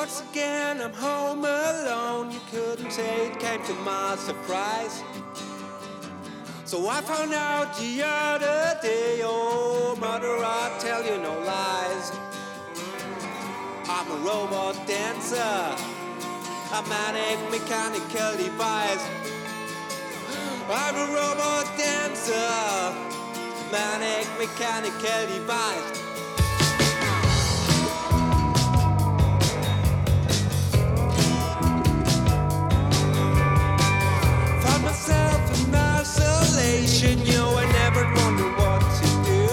Once again I'm home alone. You couldn't say it came to my surprise. So I found out the other day, oh mother, I tell you no lies. I'm a robot dancer, a manic mechanical device. I'm a robot dancer, manic mechanical device. Found myself in isolation, you know, I never wondered what to do.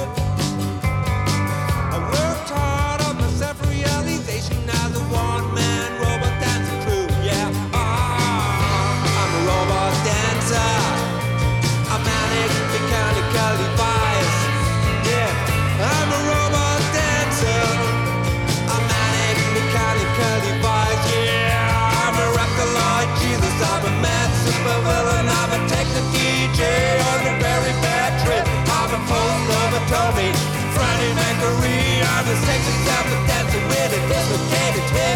I worked hard on my self-realization as a one-man robot dancing crew, yeah. I'm a robot dancer, a manic mechanical device, yeah. I'm a robot dancer, a manic mechanical device, yeah. I'm a Reptiloid Jesus, I'm a mad supervillain, I'm a techno DJ on a very bad trip. I'm a post-lobotomy, Freddie Mercury, I'm a sexy type of dancer with a dislocated hip.